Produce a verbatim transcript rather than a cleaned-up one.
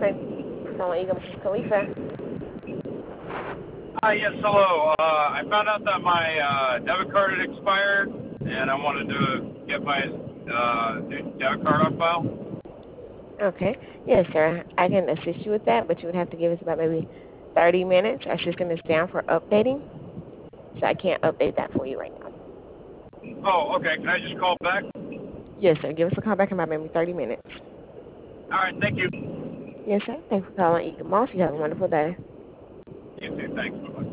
Thanks for calling Eagle. This is Khalifa. Hi, yes, hello. Uh, I found out that my uh, debit card had expired, and I wanted to get my uh, new debit card on file. Okay. Yes, sir. I can assist you with that, but you would have to give us about maybe thirty minutes. Our system is down for updating, so I can't update that for you right now. Oh, okay. Can I just call back? Yes, sir. Give us a call back in about maybe thirty minutes. All right, thank you. Yes, sir. Thanks for calling Eagle Moss. You have a wonderful day. You too, thanks. Bye-bye.